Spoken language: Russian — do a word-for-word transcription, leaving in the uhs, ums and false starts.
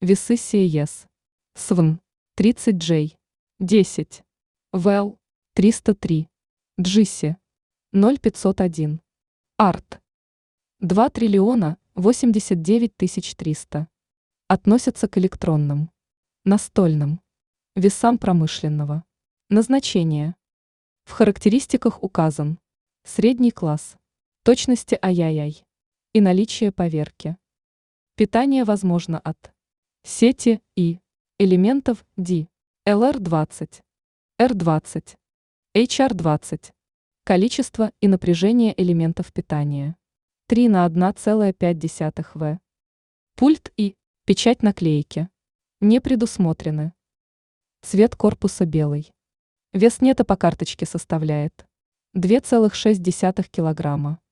Весы си и эс. свэн тридцать джей десять. вэл триста три. джи си ноль пятьсот один. арт два триллиона восемьдесят девять тысяч триста. Относятся к электронным, настольным весам промышленного назначения. В характеристиках указан средний класс, точности ай-яй-яй и наличие поверки. Питание возможно от сети и элементов ди, эл эр двадцать, эр двадцать, эйч ар двадцать. Количество и напряжение элементов питания три на одна целая пять десятых ватт. Пульт и печать наклейки не предусмотрены. Цвет корпуса белый. Вес нета по карточке составляет два целых шесть десятых килограмма.